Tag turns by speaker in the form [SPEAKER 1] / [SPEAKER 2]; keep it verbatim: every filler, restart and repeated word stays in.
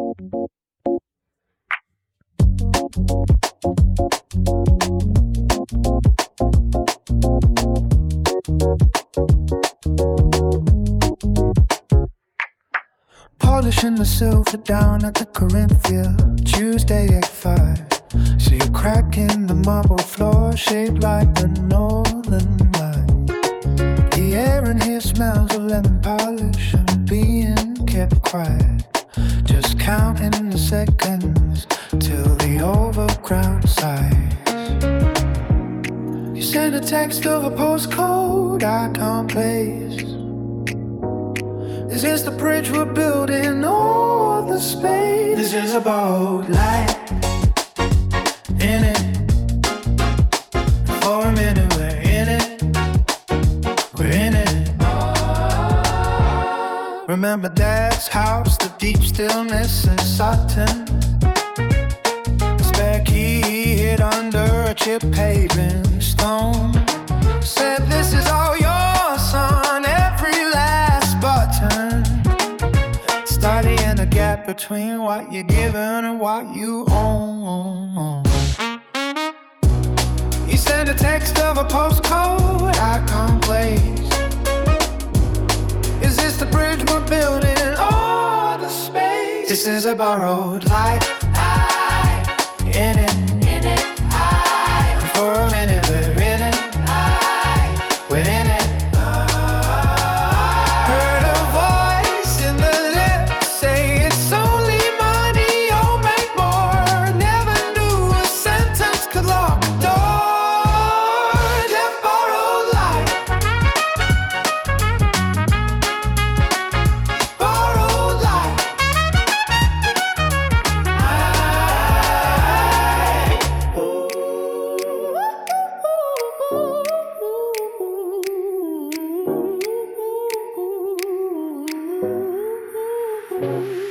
[SPEAKER 1] Polishing the silver down at the Corinthia, Tuesday at five. See a crack in the marble floor shaped like the northern light. The air in here smells of lemon polish and being kept quiet. Just counting the seconds till the overground sighs. You send a text of a postcode I can't place. Is this the bridge we're building or the space? This is a boat light in it. For a minute we're in it. We're in it. Remember Dad's house, the deep stillness in Sutton. The spare key hid under a chip paving stone. Said this is all yours, son, every last button. Studying the gap between what you're given and what you own. You send a text of a postcode I can't place. Is this the bridge we're building or the space? This is a borrowed light, I, in it, in it, I. For a minute we're in it, I, we're in it. Heard a voice in the lips say it's only money, you'll make more. Never knew a sentence could lock a door. That borrowed light, borrowed light. I, ooh.